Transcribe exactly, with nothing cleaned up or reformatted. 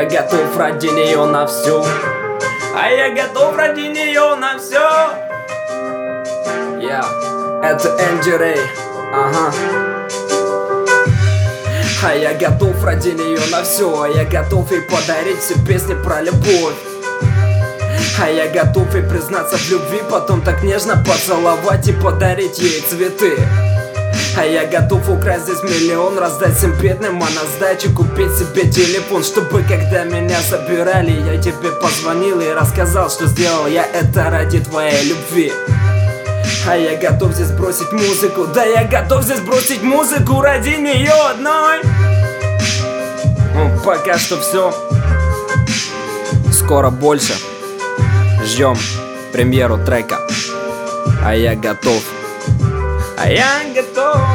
готов ради нее на все. А я готов ради нее на все. Я, yeah. Это Энди Рэй, ага. А я готов ради нее на все. А я готов ей подарить все песни про любовь. А я готов ей признаться в любви, потом так нежно поцеловать и подарить ей цветы. А я готов украсть здесь миллион, раздать всем бедным, а на сдачу купить себе телефон, чтобы когда меня собирали, я тебе позвонил и рассказал, что сделал я это ради твоей любви. А я готов здесь бросить музыку, да я готов здесь бросить музыку ради нее одной. Ну, пока что все. Скоро больше. Ждем премьеру трека. А я готов. А я готов.